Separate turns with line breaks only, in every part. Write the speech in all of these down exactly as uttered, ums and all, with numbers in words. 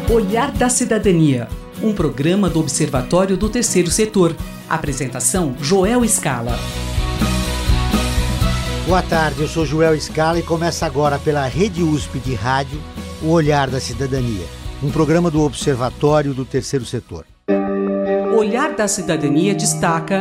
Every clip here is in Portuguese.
Olhar da Cidadania, um programa do Observatório do Terceiro Setor. Apresentação, Joel Scala.
Boa tarde, eu sou Joel Scala e começa agora pela Rede U S P de Rádio, o Olhar da Cidadania, um programa do Observatório do Terceiro Setor.
Olhar da Cidadania destaca...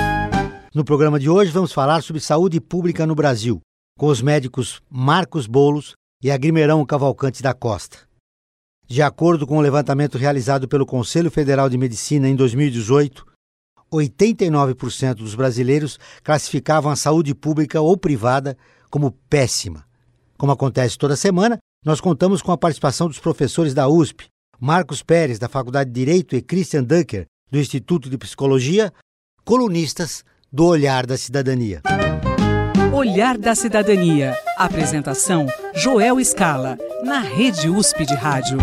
No programa de hoje vamos falar sobre saúde pública no Brasil, com os médicos Marcos Boulos e Agrimerão Cavalcante da Costa. De acordo com o levantamento realizado pelo Conselho Federal de Medicina em dois mil e dezoito, oitenta e nove por cento dos brasileiros classificavam a saúde pública ou privada como péssima. Como acontece toda semana, nós contamos com a participação dos professores da U S P, Marcos Pérez, da Faculdade de Direito, e Christian Dunker, do Instituto de Psicologia, colunistas do Olhar da Cidadania.
Olhar da Cidadania. Apresentação, Joel Scala, na Rede U S P de Rádio.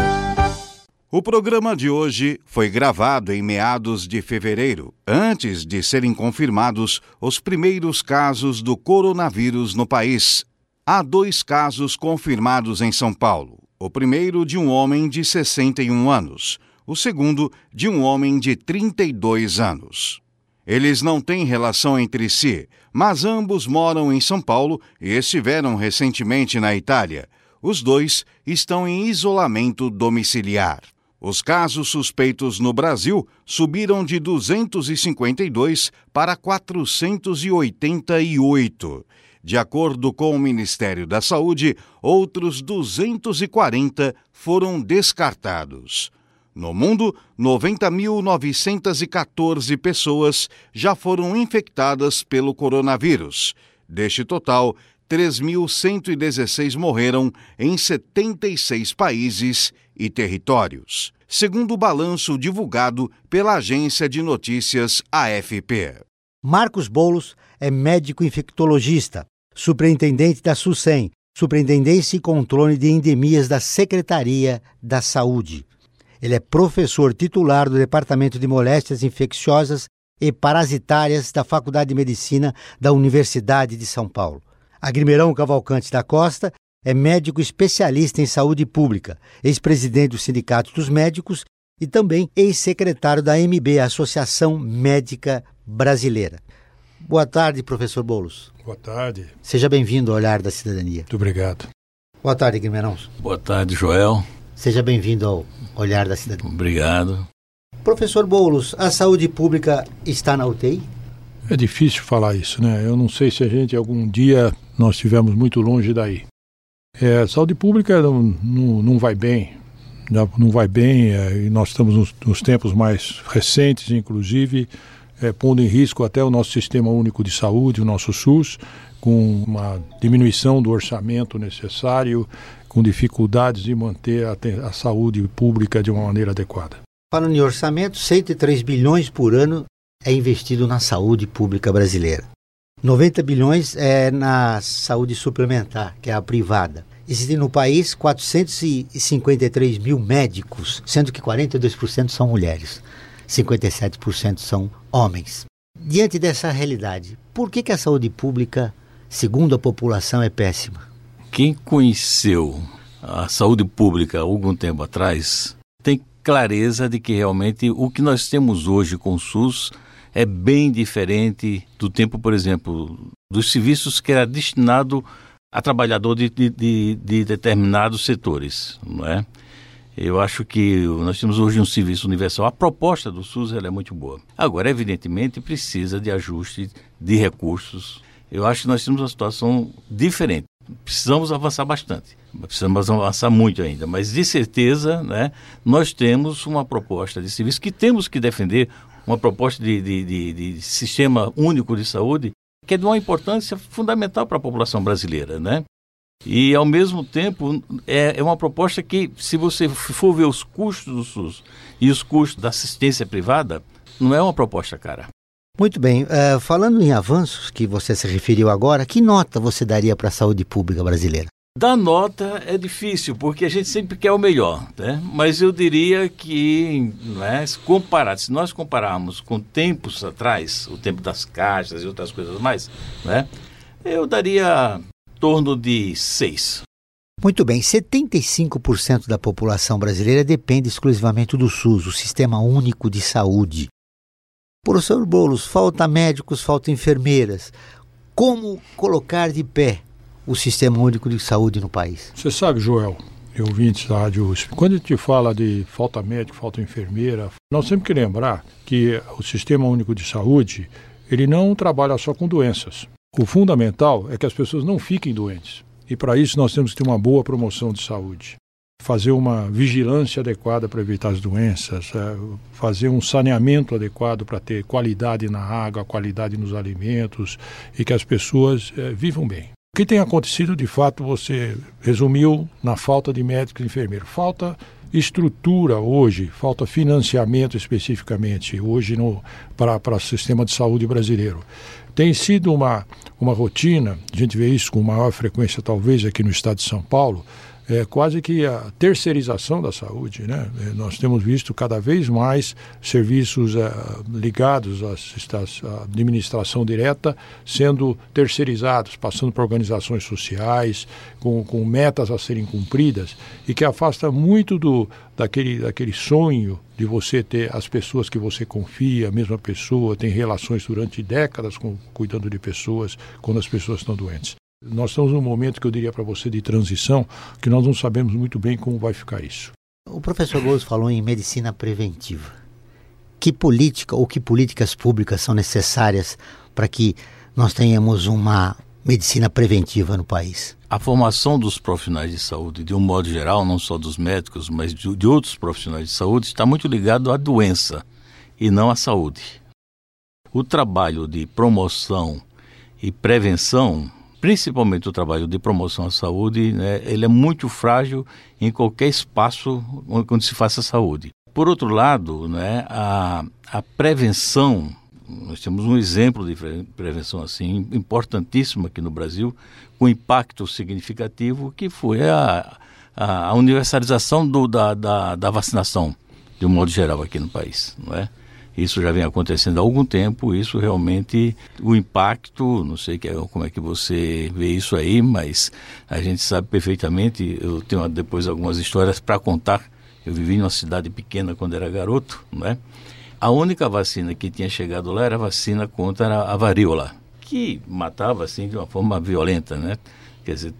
O programa de hoje foi gravado em meados de fevereiro, antes de serem confirmados os primeiros casos do coronavírus no país. Há dois casos confirmados em São Paulo. O primeiro de um homem de sessenta e um anos, o segundo de um homem de trinta e dois anos. Eles não têm relação entre si, mas ambos moram em São Paulo e estiveram recentemente na Itália. Os dois estão em isolamento domiciliar. Os casos suspeitos no Brasil subiram de duzentos e cinquenta e dois para quatrocentos e oitenta e oito. De acordo com o Ministério da Saúde, outros duzentos e quarenta foram descartados. No mundo, noventa mil novecentas e quatorze pessoas já foram infectadas pelo coronavírus. Deste total, três mil cento e dezesseis morreram em setenta e seis países e territórios, segundo o balanço divulgado pela agência de notícias A F P.
Marcos Boulos é médico infectologista, superintendente da SUSEM, Superintendência e Controle de Endemias da Secretaria da Saúde. Ele é professor titular do Departamento de Moléstias Infecciosas e Parasitárias da Faculdade de Medicina da Universidade de São Paulo. Agrimerão Cavalcante da Costa é médico especialista em saúde pública, ex-presidente do Sindicato dos Médicos e também ex-secretário da A M B, Associação Médica Brasileira. Boa tarde, professor Boulos.
Boa tarde.
Seja bem-vindo ao Olhar da Cidadania.
Muito obrigado.
Boa tarde, Agrimerão.
Boa tarde, Joel.
Seja bem-vindo ao Olhar da Cidadania.
Obrigado.
Professor Boulos, a saúde pública está na U T I?
É difícil falar isso, né? Eu não sei se a gente, algum dia, nós estivemos muito longe daí. É, a saúde pública não, não, não vai bem, não vai bem, é, e nós estamos nos, nos tempos mais recentes, inclusive, é, pondo em risco até o nosso Sistema Único de Saúde, o nosso SUS, com uma diminuição do orçamento necessário, com dificuldades de manter a, a saúde pública de uma maneira adequada.
Falando em orçamento, cento e três bilhões por ano é investido na saúde pública brasileira. noventa bilhões é na saúde suplementar, que é a privada. Existem no país quatrocentos e cinquenta e três mil médicos, sendo que quarenta e dois por cento são mulheres, cinquenta e sete por cento são homens. Diante dessa realidade, por que que a saúde pública, segundo a população, é péssima?
Quem conheceu a saúde pública há algum tempo atrás tem clareza de que realmente o que nós temos hoje com o SUS é bem diferente do tempo, por exemplo, dos serviços que era destinado a trabalhador de, de, de, de determinados setores, não é? Eu acho que nós temos hoje um serviço universal. A proposta do SUS ela é muito boa. Agora, evidentemente, precisa de ajuste de recursos. Eu acho que nós temos uma situação diferente. Precisamos avançar bastante, precisamos avançar muito ainda, mas de certeza, né, nós temos uma proposta de serviço que temos que defender, uma proposta de, de, de, de sistema único de saúde, que é de uma importância fundamental para a população brasileira, né? E, ao mesmo tempo, é, é uma proposta que, se você for ver os custos do SUS e os custos da assistência privada, não é uma proposta cara.
Muito bem, uh, falando em avanços que você se referiu agora, que nota você daria para a saúde pública brasileira?
Dar nota é difícil, porque a gente sempre quer o melhor, né? Mas eu diria que, né, se, comparado, se nós compararmos com tempos atrás, o tempo das caixas e outras coisas mais, né, eu daria em torno de seis.
Muito bem, setenta e cinco por cento da população brasileira depende exclusivamente do SUS, o Sistema Único de Saúde. Professor Boulos, falta médicos, falta enfermeiras. Como colocar de pé o Sistema Único de Saúde no país?
Você sabe, Joel, e ouvintes da Rádio U S P, quando a gente fala de falta médico, falta enfermeira, nós temos que lembrar que o Sistema Único de Saúde, ele não trabalha só com doenças. O fundamental é que as pessoas não fiquem doentes. E para isso nós temos que ter uma boa promoção de saúde. Fazer uma vigilância adequada para evitar as doenças, é, fazer um saneamento adequado para ter qualidade na água, qualidade nos alimentos e que as pessoas é, vivam bem. O que tem acontecido, de fato, você resumiu na falta de médicos e enfermeiros. Falta estrutura hoje, falta financiamento especificamente hoje no, para, para o sistema de saúde brasileiro. Tem sido uma, uma rotina, a gente vê isso com maior frequência talvez aqui no estado de São Paulo, é quase que a terceirização da saúde, né? Nós temos visto cada vez mais serviços é, ligados à, à administração direta sendo terceirizados, passando por organizações sociais, com, com metas a serem cumpridas e que afasta muito do, daquele, daquele sonho de você ter as pessoas que você confia, a mesma pessoa, tem relações durante décadas com, cuidando de pessoas quando as pessoas estão doentes. Nós estamos num momento que eu diria para você de transição, que nós não sabemos muito bem como vai ficar isso.
O professor Boulos falou em medicina preventiva. Que política ou que políticas públicas são necessárias para que nós tenhamos uma medicina preventiva no país?
A formação dos profissionais de saúde, de um modo geral, não só dos médicos, mas de, de outros profissionais de saúde, está muito ligado à doença e não à saúde. O trabalho de promoção e prevenção, principalmente o trabalho de promoção à saúde, né, ele é muito frágil em qualquer espaço onde se faça saúde. Por outro lado, né, a, a prevenção, nós temos um exemplo de prevenção assim, importantíssimo aqui no Brasil, com impacto significativo, que foi a, a, a universalização do, da, da, da vacinação, de um modo geral aqui no país, não é? Isso já vem acontecendo há algum tempo, isso realmente, o impacto, não sei que, como é que você vê isso aí, mas a gente sabe perfeitamente, eu tenho depois algumas histórias para contar. Eu vivi em uma cidade pequena quando era garoto, né? A única vacina que tinha chegado lá era a vacina contra a varíola, que matava assim de uma forma violenta, né? Quer dizer,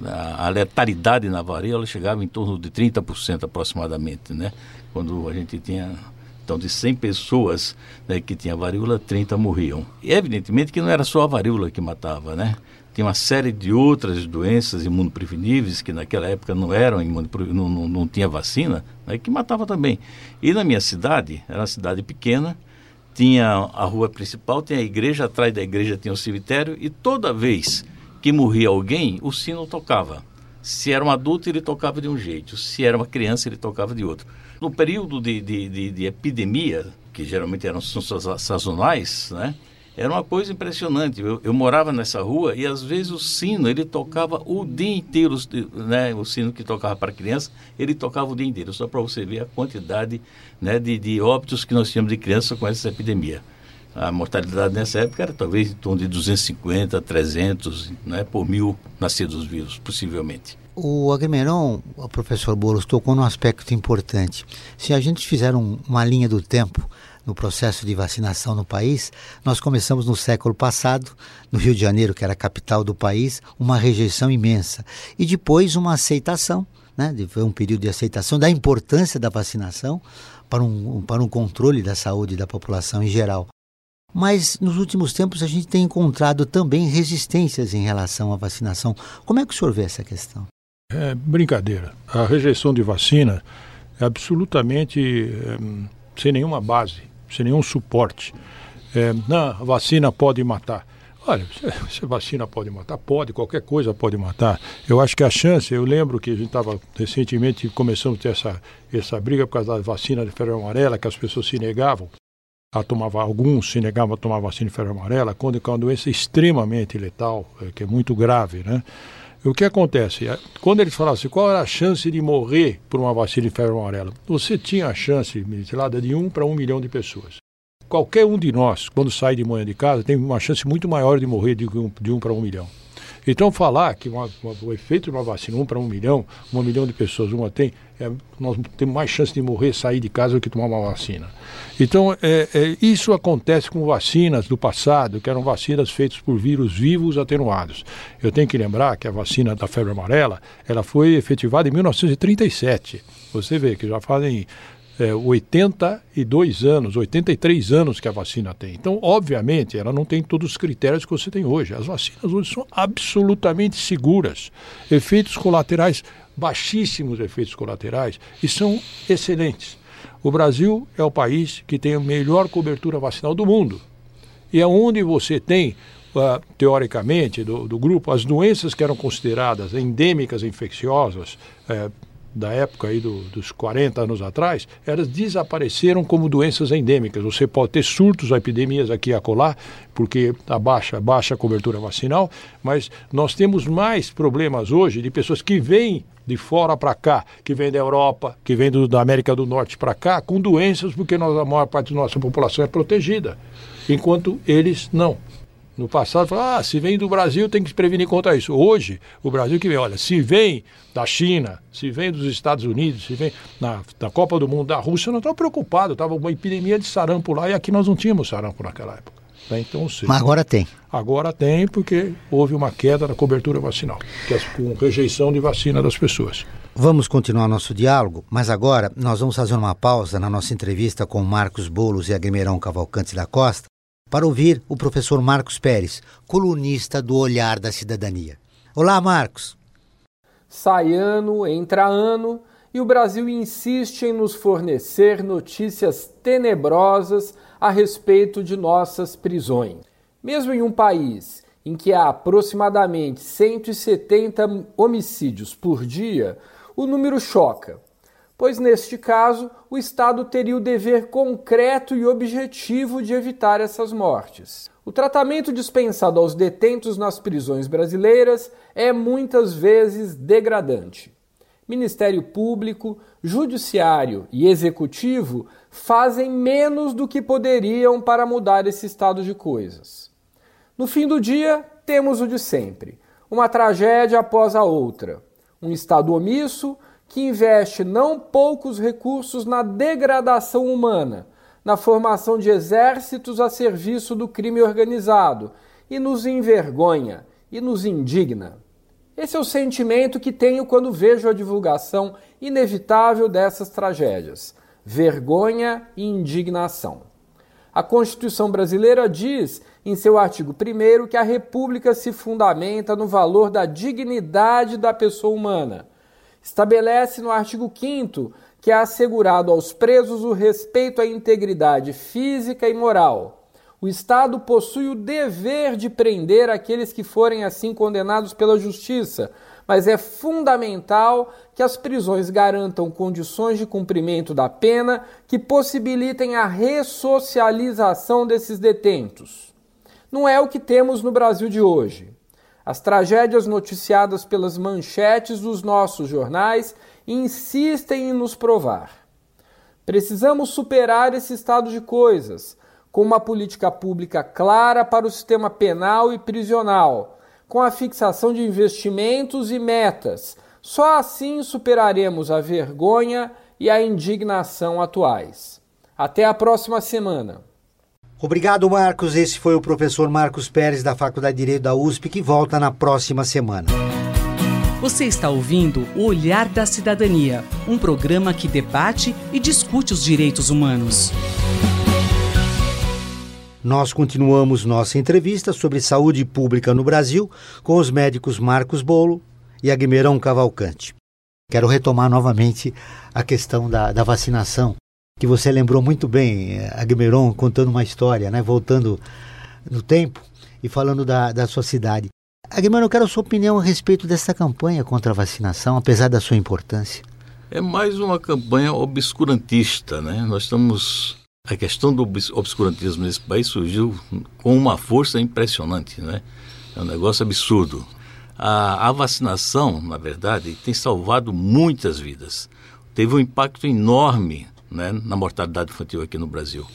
a letalidade na varíola chegava em torno de trinta por cento aproximadamente, né? Quando a gente tinha... Então, de cem pessoas, né, que tinha varíola, trinta morriam. E evidentemente que não era só a varíola que matava, né? Tinha uma série de outras doenças imunopreveníveis que naquela época não eram, não, não, não tinha vacina, né, que matava também. E na minha cidade, era uma cidade pequena, tinha a rua principal, tinha a igreja, atrás da igreja tinha o cemitério, e toda vez que morria alguém, o sino tocava. Se era um adulto, ele tocava de um jeito, se era uma criança, ele tocava de outro. No período de, de, de, de epidemia, que geralmente eram sazonais, né, era uma coisa impressionante. Eu, eu morava nessa rua e às vezes o sino, ele tocava o dia inteiro, né, o sino que tocava para criança, ele tocava o dia inteiro, só para você ver a quantidade, né, de, de óbitos que nós tínhamos de criança com essa epidemia. A mortalidade nessa época era talvez em torno de duzentos e cinquenta, trezentos, né, por mil nascidos vivos, possivelmente.
O Agrimeron, o professor Boulos, tocou num aspecto importante. Se a gente fizer um, uma linha do tempo no processo de vacinação no país, nós começamos no século passado, no Rio de Janeiro, que era a capital do país, uma rejeição imensa. E depois uma aceitação, né? Foi um período de aceitação da importância da vacinação para um, para um controle da saúde da população em geral. Mas nos últimos tempos a gente tem encontrado também resistências em relação à vacinação. Como é que o senhor vê essa questão?
É brincadeira. A rejeição de vacina é absolutamente é, sem nenhuma base, sem nenhum suporte. É, não, a vacina pode matar. Olha, se a vacina pode matar, pode, qualquer coisa pode matar. Eu acho que a chance, eu lembro que a gente estava recentemente, começamos a ter essa, essa briga por causa da vacina de febre amarela, que as pessoas se negavam a tomar, alguns se negavam a tomar vacina de febre amarela, quando é uma doença extremamente letal, que é muito grave, né? O que acontece? Quando eles falavam assim, qual era a chance de morrer por uma vacina de febre amarela? Você tinha a chance, sei lá, de um para um milhão de pessoas. Qualquer um de nós, quando sai de manhã de casa, tem uma chance muito maior de morrer de um, de um para um milhão. Então falar que uma, uma, o efeito de uma vacina, um para um milhão, um milhão de pessoas, uma tem, é, nós temos mais chance de morrer, sair de casa do que tomar uma vacina. Então é, é, isso acontece com vacinas do passado, que eram vacinas feitas por vírus vivos atenuados. Eu tenho que lembrar que a vacina da febre amarela, ela foi efetivada em mil novecentos e trinta e sete. Você vê que já fazem é, oitenta e dois anos, oitenta e três anos que a vacina tem. Então, obviamente, ela não tem todos os critérios que você tem hoje. As vacinas hoje são absolutamente seguras. Efeitos colaterais, baixíssimos efeitos colaterais, e são excelentes. O Brasil é o país que tem a melhor cobertura vacinal do mundo. E é onde você tem, uh, teoricamente, do, do grupo, as doenças que eram consideradas endêmicas infecciosas, uh, da época aí do, dos quarenta anos atrás, elas desapareceram como doenças endêmicas. Você pode ter surtos, epidemias aqui e acolá, porque a baixa, baixa cobertura vacinal, mas nós temos mais problemas hoje de pessoas que vêm de fora para cá, que vêm da Europa, que vêm do, da América do Norte para cá, com doenças, porque nós, a maior parte da nossa população é protegida, enquanto eles não. No passado, falaram, ah, se vem do Brasil tem que se prevenir contra isso. Hoje, o Brasil que vem, olha, se vem da China, se vem dos Estados Unidos, se vem na, da Copa do Mundo, da Rússia, não estava preocupado, estava uma epidemia de sarampo lá e aqui nós não tínhamos sarampo naquela época. Né? Então, sim.
Mas agora tem.
Agora tem, porque houve uma queda na cobertura vacinal, que é com rejeição de vacina das pessoas.
Vamos continuar nosso diálogo, mas agora nós vamos fazer uma pausa na nossa entrevista com Marcos Boulos e Agmerão Cavalcante da Costa, para ouvir o professor Marcos Pérez, colunista do Olhar da Cidadania. Olá, Marcos.
Sai ano, entra ano, e o Brasil insiste em nos fornecer notícias tenebrosas a respeito de nossas prisões. Mesmo em um país em que há aproximadamente cento e setenta homicídios por dia, o número choca, pois neste caso o Estado teria o dever concreto e objetivo de evitar essas mortes. O tratamento dispensado aos detentos nas prisões brasileiras é muitas vezes degradante. Ministério Público, Judiciário e Executivo fazem menos do que poderiam para mudar esse estado de coisas. No fim do dia, temos o de sempre, uma tragédia após a outra, um Estado omisso que investe não poucos recursos na degradação humana, na formação de exércitos a serviço do crime organizado, e nos envergonha e nos indigna. Esse é o sentimento que tenho quando vejo a divulgação inevitável dessas tragédias: vergonha e indignação. A Constituição brasileira diz, em seu artigo primeiro, que a República se fundamenta no valor da dignidade da pessoa humana. Estabelece no artigo quinto que é assegurado aos presos o respeito à integridade física e moral. O Estado possui o dever de prender aqueles que forem assim condenados pela Justiça, mas é fundamental que as prisões garantam condições de cumprimento da pena que possibilitem a ressocialização desses detentos. Não é o que temos no Brasil de hoje. As tragédias noticiadas pelas manchetes dos nossos jornais insistem em nos provar. Precisamos superar esse estado de coisas, com uma política pública clara para o sistema penal e prisional, com a fixação de investimentos e metas. Só assim superaremos a vergonha e a indignação atuais. Até a próxima semana.
Obrigado, Marcos. Esse foi o professor Marcos Pérez, da Faculdade de Direito da U S P, que volta na próxima semana.
Você está ouvindo O Olhar da Cidadania, um programa que debate e discute os direitos humanos.
Nós continuamos nossa entrevista sobre saúde pública no Brasil com os médicos Marcos Boulos e Agmerão Cavalcante. Quero retomar novamente a questão da, da vacinação, que você lembrou muito bem, Agmerão, contando uma história, né? Voltando no tempo e falando da, da sua cidade. Agmerão, eu quero a sua opinião a respeito dessa campanha contra a vacinação, apesar da sua importância.
É mais uma campanha obscurantista, né? Nós estamos... A questão do obscurantismo nesse país surgiu com uma força impressionante, né? É um negócio absurdo. A, a vacinação, na verdade, tem salvado muitas vidas. Teve um impacto enorme, né, na mortalidade infantil aqui no Brasil.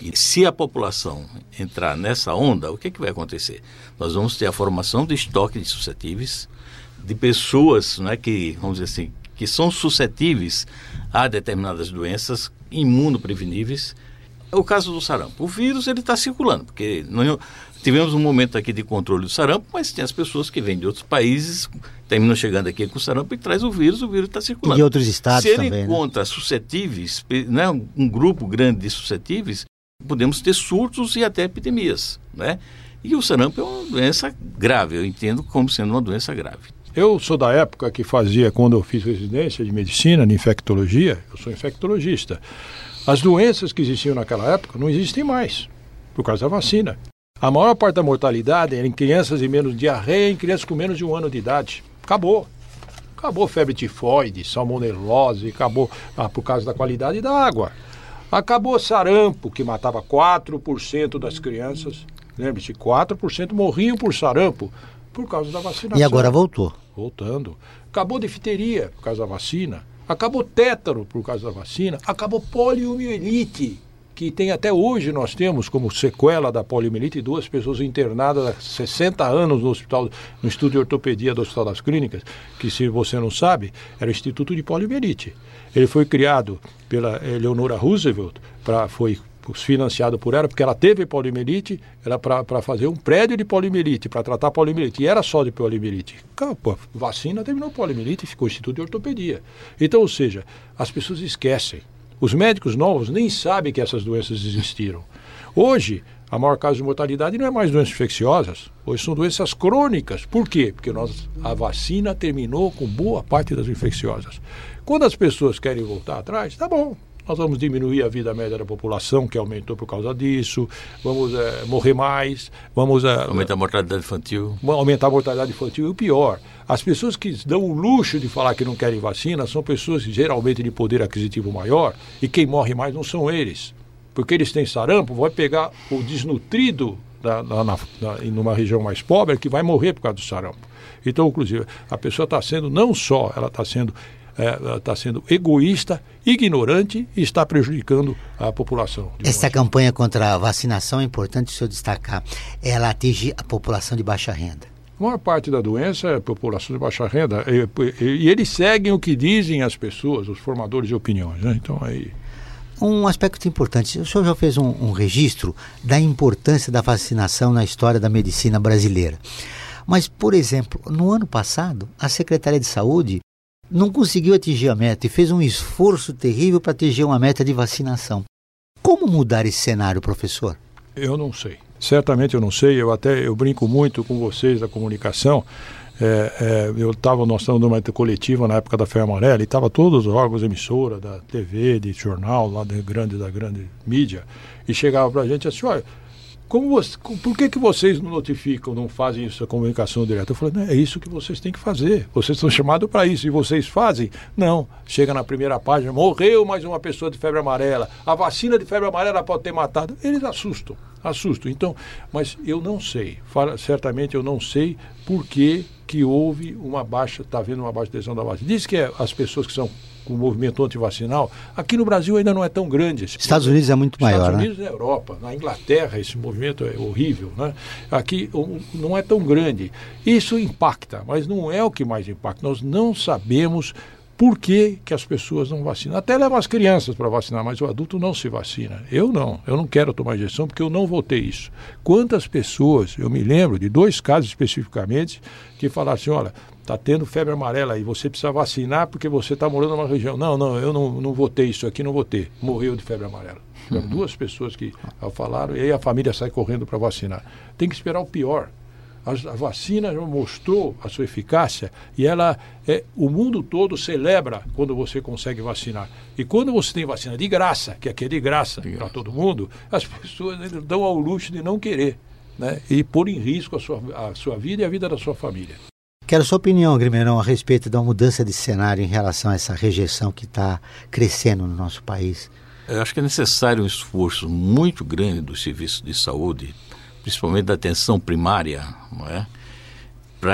E se a população entrar nessa onda, o que, é que vai acontecer? Nós vamos ter a formação de estoque de suscetíveis, de pessoas, né, que, vamos dizer assim, que são suscetíveis a determinadas doenças imunopreveníveis. É o caso do sarampo. O vírus ele está circulando, porque não, tivemos um momento aqui de controle do sarampo, mas tem as pessoas que vêm de outros países, terminam chegando aqui com o sarampo e traz o vírus, o vírus está circulando.
E de outros estados
também. Se ele
também,
encontra, né, suscetíveis, né, um grupo grande de suscetíveis, podemos ter surtos e até epidemias, né? E o sarampo é uma doença grave, eu entendo como sendo uma doença grave.
Eu sou da época que fazia, quando eu fiz residência de medicina, de infectologia, eu sou infectologista. As doenças que existiam naquela época não existem mais, por causa da vacina. A maior parte da mortalidade era em crianças e menos diarreia, em crianças com menos de um ano de idade. Acabou. Acabou febre tifoide, salmonelose, acabou ah, por causa da qualidade da água. Acabou sarampo, que matava quatro por cento das crianças. Lembre-se, quatro por cento morriam por sarampo por causa da vacinação.
E agora voltou.
Voltando. Acabou difteria por causa da vacina. Acabou tétano por causa da vacina. Acabou poliomielite, que tem até hoje, nós temos como sequela da poliomielite duas pessoas internadas há sessenta anos no hospital, no Instituto de Ortopedia do Hospital das Clínicas, que, se você não sabe, era o Instituto de Poliomielite. Ele foi criado pela Eleonora Roosevelt, pra, foi financiado por ela, porque ela teve poliomielite, era para fazer um prédio de poliomielite, para tratar poliomielite, e era só de poliomielite. Pô, vacina terminou poliomielite e ficou o Instituto de Ortopedia. Então, ou seja, as pessoas esquecem. Os médicos novos nem sabem que essas doenças existiram. Hoje, a maior causa de mortalidade não é mais doenças infecciosas, hoje são doenças crônicas. Por quê? Porque nós, a vacina terminou com boa parte das infecciosas. Quando as pessoas querem voltar atrás, tá bom. Nós vamos diminuir a vida média da população, que aumentou por causa disso, vamos é, morrer mais, vamos... É,
aumentar a mortalidade infantil.
Aumentar a mortalidade infantil. E o pior, as pessoas que dão o luxo de falar que não querem vacina são pessoas geralmente de poder aquisitivo maior, e quem morre mais não são eles. Porque eles têm sarampo, vai pegar o desnutrido da, da, na, na, numa região mais pobre, que vai morrer por causa do sarampo. Então, inclusive, a pessoa está sendo, não só, ela está sendo... está é, sendo egoísta, ignorante e está prejudicando a população.
Essa campanha contra a vacinação é importante o senhor destacar. Ela atinge a população de baixa renda.
A maior parte da doença é a população de baixa renda. E, e, e eles seguem o que dizem as pessoas, os formadores de opiniões, né? Então aí...
Um aspecto importante, o senhor já fez um, um registro da importância da vacinação na história da medicina brasileira. Mas, por exemplo, no ano passado, a Secretaria de Saúde não conseguiu atingir a meta e fez um esforço terrível para atingir uma meta de vacinação. Como mudar esse cenário, professor?
Eu não sei. Certamente eu não sei. Eu até eu brinco muito com vocês da comunicação. É, é, eu tava, nós estávamos numa coletiva na época da Febre Amarela e estavam todos os órgãos emissora da T V, de jornal, lá da grande, da grande mídia, e chegava para a gente assim, olha, como você, por que, que vocês não notificam, não fazem isso, a comunicação direta? Eu falei, não, é isso que vocês têm que fazer. Vocês são chamados para isso e vocês fazem? Não. Chega na primeira página, morreu mais uma pessoa de febre amarela. A vacina de febre amarela pode ter matado. Eles assustam, assustam. Então, mas eu não sei, fala, certamente eu não sei por que, que houve uma baixa, está havendo uma baixa adesão da vacina. Diz que é, as pessoas que são com o movimento antivacinal, aqui no Brasil ainda não é tão grande. Esse
Estados Unidos é muito maior,
Estados Unidos
né?
e na Europa, na Inglaterra esse movimento é horrível, né? Aqui um, não é tão grande. Isso impacta, mas não é o que mais impacta. Nós não sabemos por que, que as pessoas não vacinam. Até levam as crianças para vacinar, mas o adulto não se vacina. Eu não, eu não quero tomar injeção porque eu não vou ter isso. Quantas pessoas, eu me lembro de dois casos especificamente, que falaram assim, olha, está tendo febre amarela e você precisa vacinar porque você está morando numa região. Não, não, eu não, não vou ter isso aqui, não vou ter. Morreu de febre amarela. Uhum. Duas pessoas que falaram e aí a família sai correndo para vacinar. Tem que esperar o pior. A, a vacina já mostrou a sua eficácia e ela é, o mundo todo celebra quando você consegue vacinar. E quando você tem vacina de graça, que aqui é de graça para todo mundo, as pessoas dão ao luxo de não querer, né? E pôr em risco a sua, a sua vida e a vida da sua família.
Quero sua opinião, Grimerão, a respeito da mudança de cenário em relação a essa rejeição que está crescendo no nosso país.
Eu acho que é necessário um esforço muito grande dos serviços de saúde, principalmente da atenção primária, não é? Para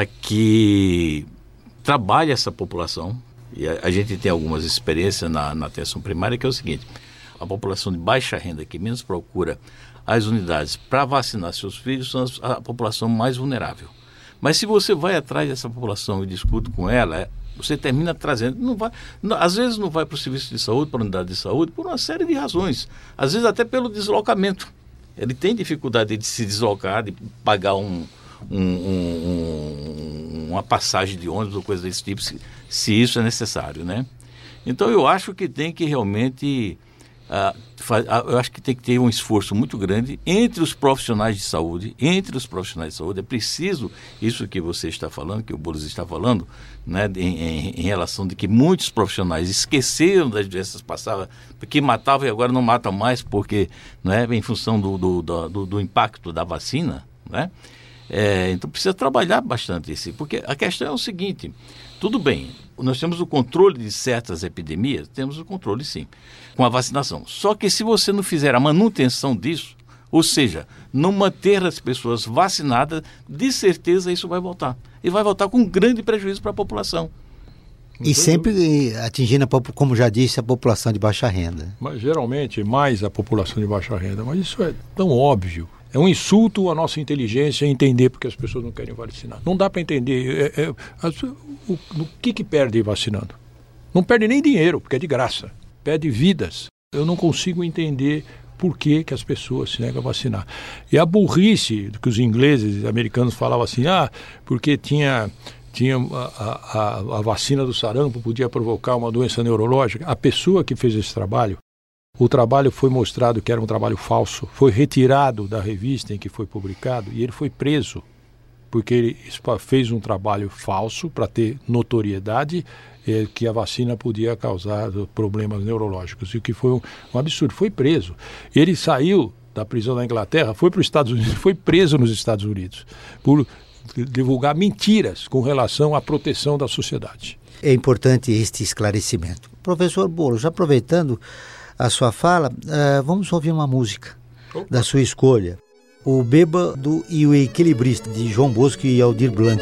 que trabalhe essa população. E a, a gente tem algumas experiências na, na atenção primária, que é o seguinte, a população de baixa renda que menos procura as unidades para vacinar seus filhos são a população mais vulnerável. Mas se você vai atrás dessa população e discute com ela, você termina trazendo, não vai, não, às vezes não vai para o serviço de saúde, para a unidade de saúde, por uma série de razões. Às vezes até pelo deslocamento. Ele tem dificuldade de se deslocar, de pagar um, um, um, uma passagem de ônibus ou coisa desse tipo, se, se isso é necessário, né? Então eu acho que tem que realmente, uh, faz, uh, eu acho que tem que ter um esforço muito grande entre os profissionais de saúde, entre os profissionais de saúde. É preciso, isso que você está falando, que o Boulos está falando, né, em, em, em relação de que muitos profissionais esqueceram das doenças passadas, que matavam e agora não matam mais, porque, né, em função do, do, do, do impacto da vacina, né? É, então precisa trabalhar bastante isso, porque a questão é o seguinte, tudo bem, nós temos o controle de certas epidemias, temos o controle sim, com a vacinação. Só que se você não fizer a manutenção disso, ou seja, não manter as pessoas vacinadas, de certeza isso vai voltar. E vai voltar com um grande prejuízo para a população.
E sempre atingindo, a, como já disse, a população de baixa renda.
Mas geralmente mais a população de baixa renda, mas isso é tão óbvio. É um insulto à nossa inteligência entender porque as pessoas não querem vacinar. Não dá para entender. É, é, as, o, o que que perde vacinando? Não perde nem dinheiro, porque é de graça. Perde vidas. Eu não consigo entender por que que as pessoas se negam a vacinar. E a burrice que os ingleses e americanos falavam assim, ah, porque tinha... tinha a, a, a vacina do sarampo, podia provocar uma doença neurológica. A pessoa que fez esse trabalho, o trabalho foi mostrado que era um trabalho falso, foi retirado da revista em que foi publicado e ele foi preso, porque ele fez um trabalho falso para ter notoriedade eh, que a vacina podia causar problemas neurológicos, e que foi um, um absurdo. Foi preso. Ele saiu da prisão da Inglaterra, foi para os Estados Unidos, foi preso nos Estados Unidos por divulgar mentiras com relação à proteção da sociedade.
É importante este esclarecimento. Professor Boulos, aproveitando a sua fala, uh, vamos ouvir uma música Opa. da sua escolha. O Bêbado e o Equilibrista, de João Bosco e Aldir Blanc.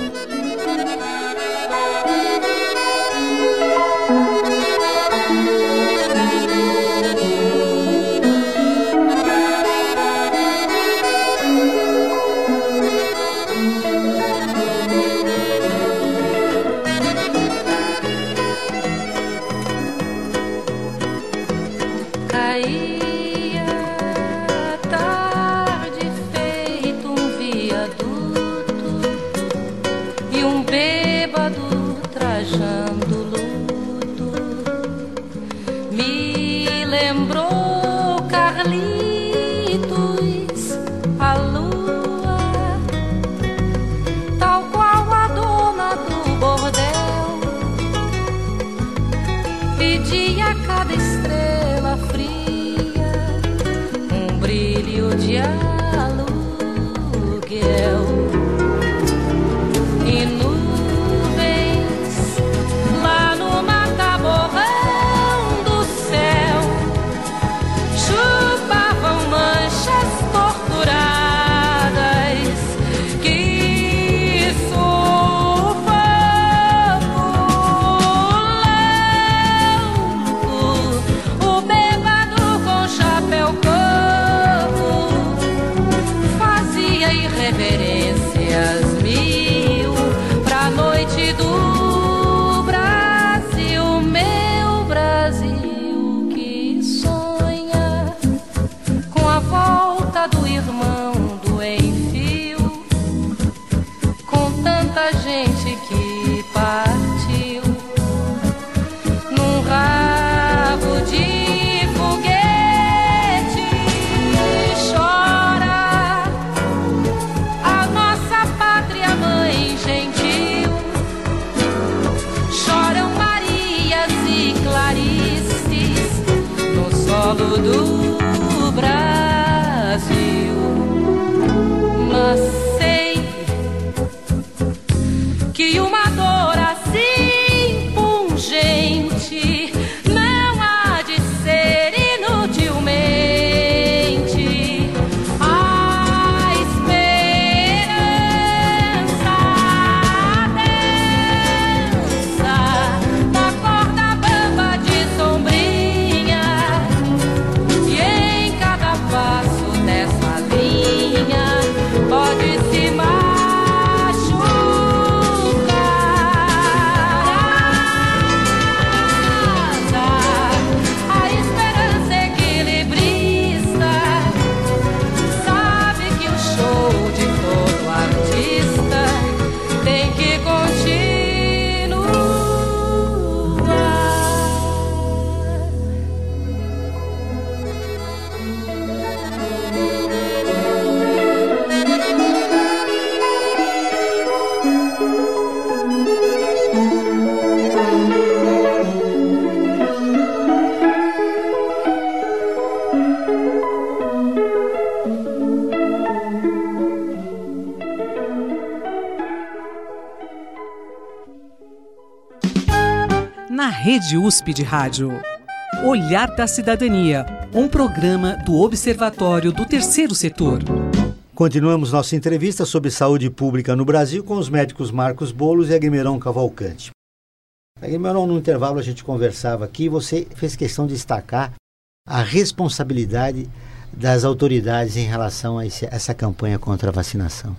na Rede U S P de Rádio. Olhar da Cidadania, um programa do Observatório do Terceiro Setor.
Continuamos nossa entrevista sobre saúde pública no Brasil com os médicos Marcos Boulos e Agrimeron Cavalcante. Agrimeron, no intervalo a gente conversava aqui e você fez questão de destacar a responsabilidade das autoridades em relação a esse, essa campanha contra a vacinação.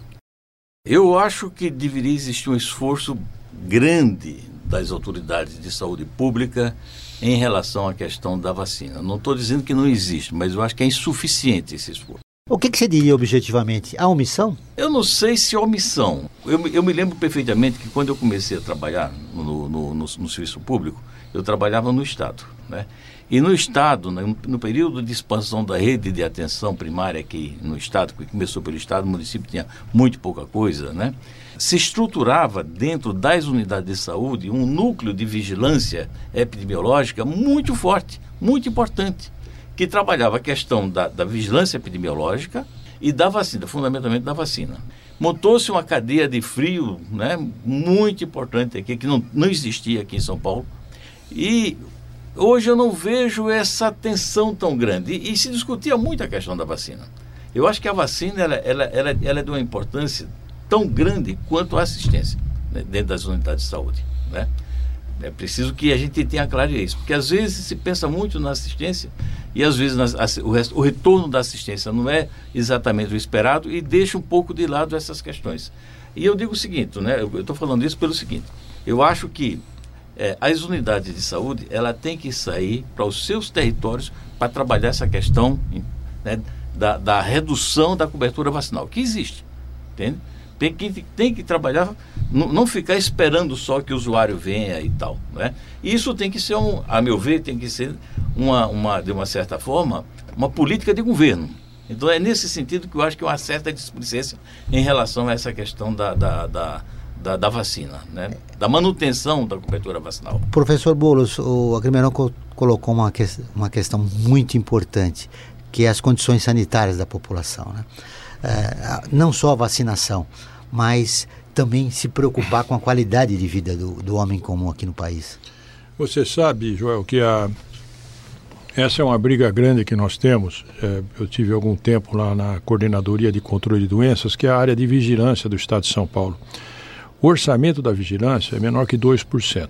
Eu acho que deveria existir um esforço grande das autoridades de saúde pública em relação à questão da vacina. Não estou dizendo que não existe, mas eu acho que é insuficiente esse esforço.
O que, que você diria objetivamente? A omissão?
Eu não sei se omissão. Eu, eu me lembro perfeitamente que quando eu comecei a trabalhar no, no, no, no serviço público, eu trabalhava no Estado, né? E no Estado, no, no período de expansão da rede de atenção primária aqui no Estado, que começou pelo Estado, o município tinha muito pouca coisa, né? Se estruturava dentro das unidades de saúde um núcleo de vigilância epidemiológica muito forte, muito importante, que trabalhava a questão da, da vigilância epidemiológica e da vacina, fundamentalmente da vacina. Montou-se uma cadeia de frio, né, muito importante aqui, que não, não existia aqui em São Paulo. E hoje eu não vejo essa tensão tão grande. E, e se discutia muito a questão da vacina. Eu acho que a vacina ela, ela, ela, ela é de uma importância tão grande quanto a assistência, né, dentro das unidades de saúde, né? É preciso que a gente tenha claro isso, porque às vezes se pensa muito na assistência e às vezes na, o, resto, o retorno da assistência não é exatamente o esperado e deixa um pouco de lado essas questões. E eu digo o seguinte, né, eu estou falando isso pelo seguinte, eu acho que é, as unidades de saúde ela tem que sair para os seus territórios para trabalhar essa questão, né, da, da redução da cobertura vacinal, que existe, entende? Tem que, tem que trabalhar, não, não ficar esperando só que o usuário venha e tal, né? Isso tem que ser, um, a meu ver, tem que ser, uma, uma, de uma certa forma, uma política de governo. Então é nesse sentido que eu acho que há uma certa displicência em relação a essa questão da, da, da, da, da vacina, né? Da manutenção da cobertura vacinal.
Professor Boulos, o Agrimeron co- colocou uma, que, uma questão muito importante, que é as condições sanitárias da população, né? É, não só a vacinação, mas também se preocupar com a qualidade de vida do, do homem comum aqui no país.
Você sabe, Joel, que a, essa é uma briga grande que nós temos. É, eu tive algum tempo lá na Coordenadoria de Controle de Doenças, que é a área de vigilância do Estado de São Paulo. O orçamento da vigilância é menor que dois por cento.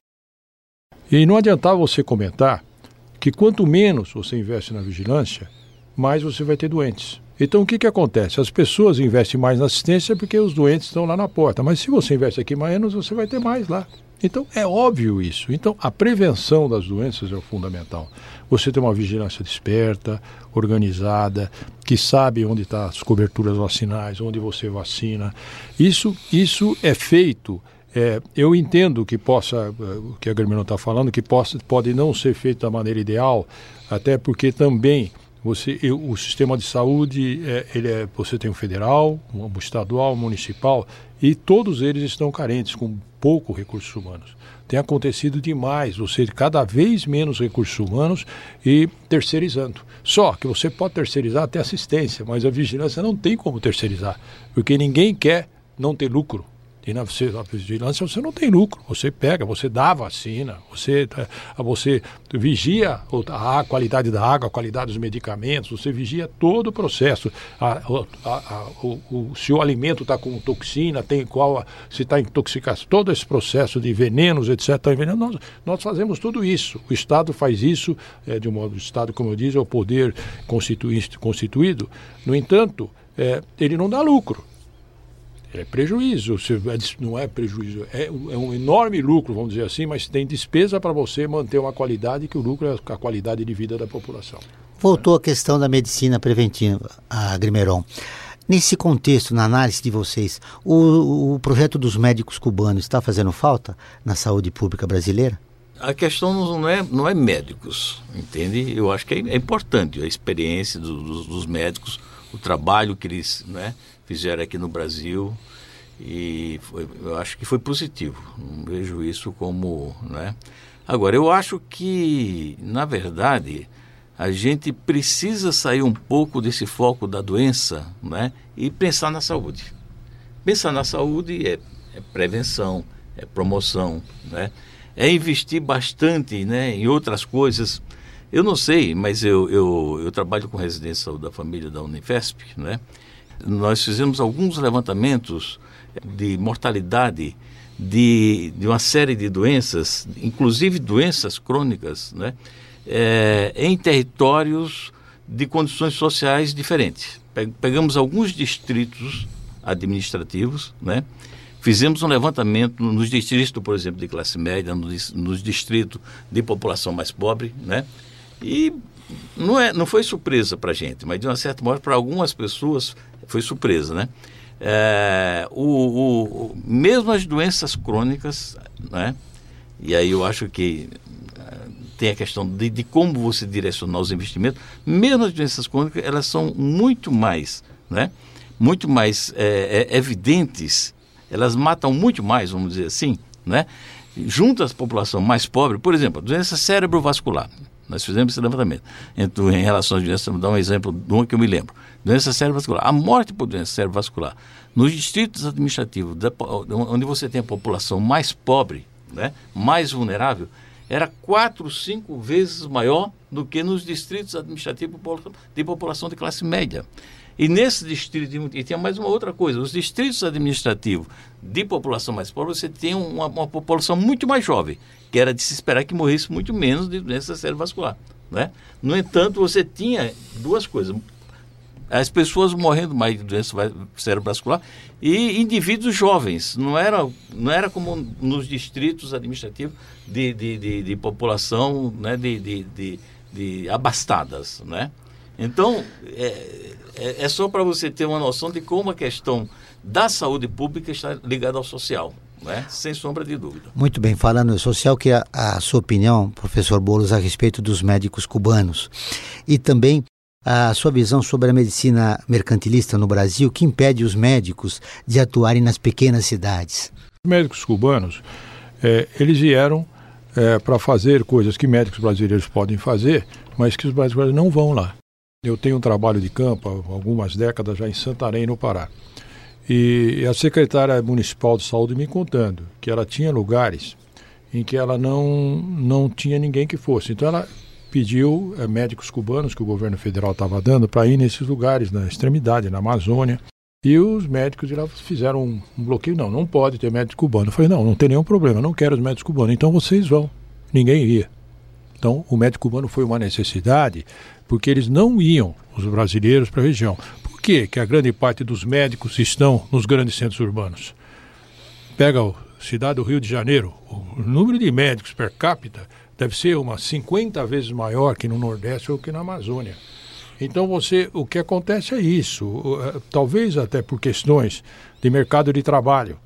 E não adiantava você comentar que quanto menos você investe na vigilância, mais você vai ter doentes. Então o que, que acontece? As pessoas investem mais na assistência porque os doentes estão lá na porta. Mas se você investe aqui menos, você vai ter mais lá. Então é óbvio isso. Então a prevenção das doenças é o fundamental. Você tem uma vigilância desperta, organizada, que sabe onde estão as coberturas vacinais, onde você vacina. Isso, isso é feito. É, eu entendo que possa, o que a Agrimeron está falando, que possa, pode não ser feito da maneira ideal, até porque também Você, eu, o sistema de saúde, é, ele é, você tem o federal, o estadual, o municipal, e todos eles estão carentes, com pouco recursos humanos. Tem acontecido demais, você cada vez menos recursos humanos e terceirizando. Só que você pode terceirizar até assistência, mas a vigilância não tem como terceirizar, porque ninguém quer não ter lucro. E na, você, na vigilância você não tem lucro, você pega, você dá a vacina, você, você vigia a qualidade da água, a qualidade dos medicamentos, você vigia todo o processo. A, a, a, o, o, se o alimento está com toxina, tem qual, se está intoxicado, todo esse processo de venenos, etcétera, tá envenenado, nós, nós fazemos tudo isso. O Estado faz isso, é, de um modo, o Estado, como eu disse, é o poder constituído. No entanto, é, ele não dá lucro. É prejuízo, não é prejuízo, é um enorme lucro, vamos dizer assim, mas tem despesa para você manter uma qualidade, que o lucro é a qualidade de vida da população.
Voltou a questão da medicina preventiva, a Agrimeron. Nesse contexto, na análise de vocês, o, o projeto dos médicos cubanos está fazendo falta na saúde pública brasileira?
A questão não é, não é médicos, entende? Eu acho que é, é importante a experiência do, dos, dos médicos, o trabalho que eles, né, fizeram aqui no Brasil, e foi, eu acho que foi positivo. Não vejo isso como, né? Agora, eu acho que, na verdade, a gente precisa sair um pouco desse foco da doença, né, e pensar na saúde. Pensar na saúde é, é prevenção, é promoção, né? é investir bastante, né, em outras coisas. Eu não sei, mas eu, eu, eu trabalho com residência de saúde da família da Unifesp, né? Nós fizemos alguns levantamentos de mortalidade de, de uma série de doenças, inclusive doenças crônicas, né? É, em territórios de condições sociais diferentes. Pegamos alguns distritos administrativos, né? Fizemos um levantamento nos distritos, por exemplo, de classe média, nos, nos distritos de população mais pobre, né? E não, é, não foi surpresa para a gente, mas de uma certa maneira para algumas pessoas foi surpresa, né? É, o, o, o, mesmo as doenças crônicas, né? E aí eu acho que uh, tem a questão de, de como você direcionar os investimentos. Mesmo as doenças crônicas, elas são muito mais, né? Muito mais é, é, evidentes, elas matam muito mais, vamos dizer assim, né? Junto à população mais pobre, por exemplo, a doença cerebrovascular. Nós fizemos esse levantamento então, em relação às doenças. Vou dar um exemplo de uma que eu me lembro. Doença cerebrovascular. A morte por doença cerebrovascular nos distritos administrativos, da, onde você tem a população mais pobre, né, mais vulnerável, era quatro, cinco vezes maior do que nos distritos administrativos de população de classe média. E nesse distrito, e tem mais uma outra coisa, os distritos administrativos de população mais pobre, você tem uma, uma população muito mais jovem, que era de se esperar que morresse muito menos de doença cerebrovascular, né? No entanto, você tinha duas coisas, as pessoas morrendo mais de doença cerebrovascular e indivíduos jovens, não era, não era como nos distritos administrativos de, de, de, de população, né, de, de, de, de abastadas, né? Então, é, é, é só para você ter uma noção de como a questão da saúde pública está ligada ao social, né? Sem sombra de dúvida.
Muito bem, falando no social, que a, a sua opinião, professor Boulos, a respeito dos médicos cubanos e também a sua visão sobre a medicina mercantilista no Brasil, que impede os médicos de atuarem nas pequenas cidades.
Os médicos cubanos, é, eles vieram é, para fazer coisas que médicos brasileiros podem fazer, mas que os médicos brasileiros não vão lá. Eu tenho um trabalho de campo há algumas décadas já em Santarém, no Pará. E a secretária municipal de saúde me contando que ela tinha lugares em que ela não, não tinha ninguém que fosse. Então ela pediu é, médicos cubanos que o governo federal estava dando para ir nesses lugares, na extremidade, na Amazônia. E os médicos de lá fizeram um, um bloqueio. Não, não pode ter médico cubano. Eu falei, não, não tem nenhum problema, não quero os médicos cubanos. Então vocês vão. Ninguém ia. Então o médico cubano foi uma necessidade porque eles não iam, os brasileiros, para a região. Por que que a grande parte dos médicos estão nos grandes centros urbanos? Pega a cidade do Rio de Janeiro, o número de médicos per capita deve ser umas cinquenta vezes maior que no Nordeste ou que na Amazônia. Então você, o que acontece é isso, talvez até por questões de mercado de trabalho,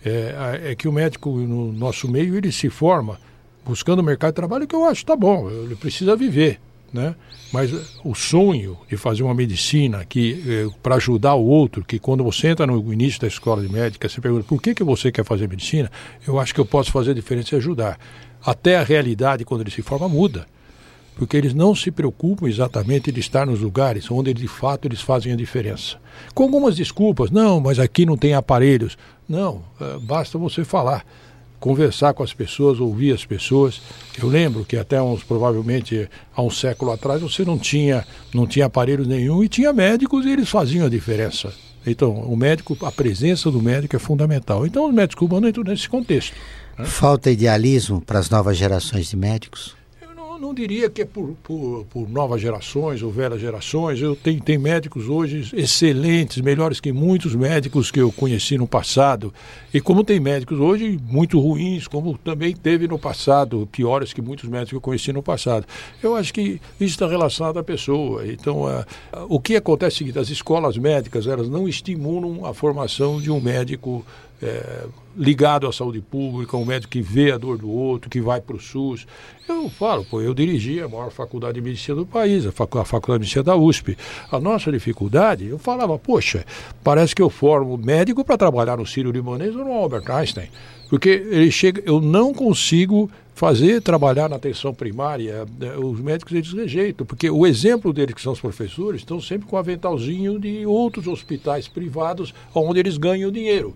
é, é que o médico no nosso meio ele se forma buscando o mercado de trabalho, que eu acho tá bom, ele precisa viver, né? Mas o sonho de fazer uma medicina que eh, para ajudar o outro, que quando você entra no início da escola de médica, você pergunta por que, que você quer fazer medicina, eu acho que eu posso fazer a diferença e ajudar. Até a realidade, quando ele se forma, muda. Porque eles não se preocupam exatamente de estar nos lugares onde de fato eles fazem a diferença. Com algumas desculpas, não, mas aqui não tem aparelhos. Não, basta você falar, conversar com as pessoas, ouvir as pessoas. Eu lembro que até uns, provavelmente há um século atrás, você não tinha, não tinha aparelhos nenhum e tinha médicos e eles faziam a diferença. Então, o médico, a presença do médico é fundamental. Então, os médicos cubanos entram nesse contexto, né?
Falta idealismo para as novas gerações de médicos?
Não diria que é por, por, por novas gerações ou velhas gerações. Eu tenho, tenho médicos hoje excelentes, melhores que muitos médicos que eu conheci no passado. E como tem médicos hoje muito ruins, como também teve no passado, piores que muitos médicos que eu conheci no passado. Eu acho que isso está relacionado à pessoa. Então, uh, o que acontece é o seguinte, as escolas médicas, elas não estimulam a formação de um médico É, ligado à saúde pública, um médico que vê a dor do outro, que vai para o SUS. Eu falo, pô, eu dirigi a maior faculdade de medicina do país, a, facu- a faculdade de medicina da U S P. A nossa dificuldade, eu falava, poxa, parece que eu formo médico para trabalhar no Sírio-Libanês ou no Albert Einstein, porque ele chega, eu não consigo fazer, trabalhar na atenção primária, os médicos eles rejeitam, porque o exemplo deles, que são os professores, estão sempre com o aventalzinho de outros hospitais privados onde eles ganham dinheiro.